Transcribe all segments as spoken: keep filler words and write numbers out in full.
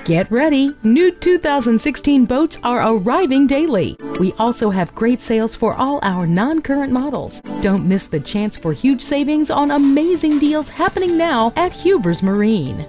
Get ready! New two thousand sixteen boats are arriving daily. We also have great sales for all our non-current models. Don't miss the chance for huge savings on amazing deals happening now at Huber's Marine.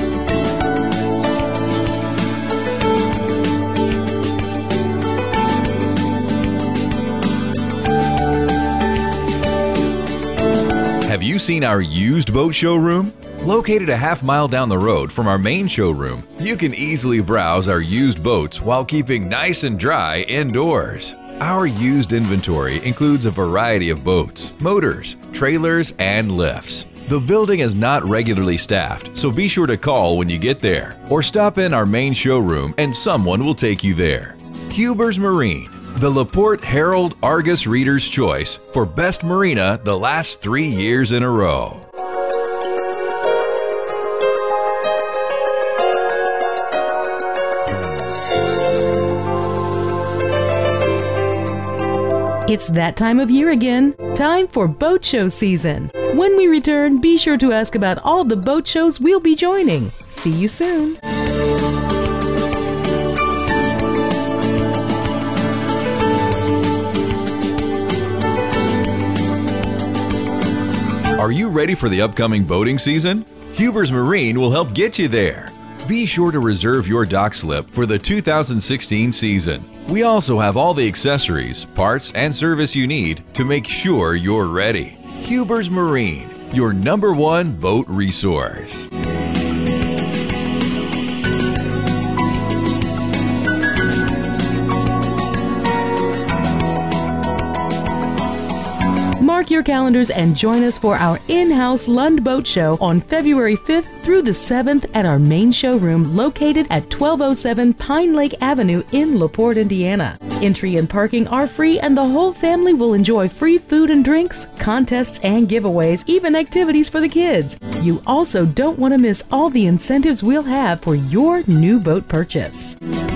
Have you seen our used boat showroom? Located a half mile down the road from our main showroom, you can easily browse our used boats while keeping nice and dry indoors. Our used inventory includes a variety of boats, motors, trailers, and lifts. The building is not regularly staffed, so be sure to call when you get there or stop in our main showroom and someone will take you there. Huber's Marine, the LaPorte Herald Argus Reader's Choice for Best Marina the last three years in a row. It's that time of year again. Time for boat show season. When we return, be sure to ask about all the boat shows we'll be joining. See you soon. Are you ready for the upcoming boating season? Huber's Marine will help get you there. Be sure to reserve your dock slip for the two thousand sixteen season. We also have all the accessories, parts, and service you need to make sure you're ready. Huber's Marine, your number one boat resource. Mark your calendars and join us for our in-house Lund Boat Show on February fifth through the seventh at our main showroom located at twelve oh seven Pine Lake Avenue in LaPorte, Indiana. Entry and parking are free and the whole family will enjoy free food and drinks, contests and giveaways, even activities for the kids. You also don't want to miss all the incentives we'll have for your new boat purchase.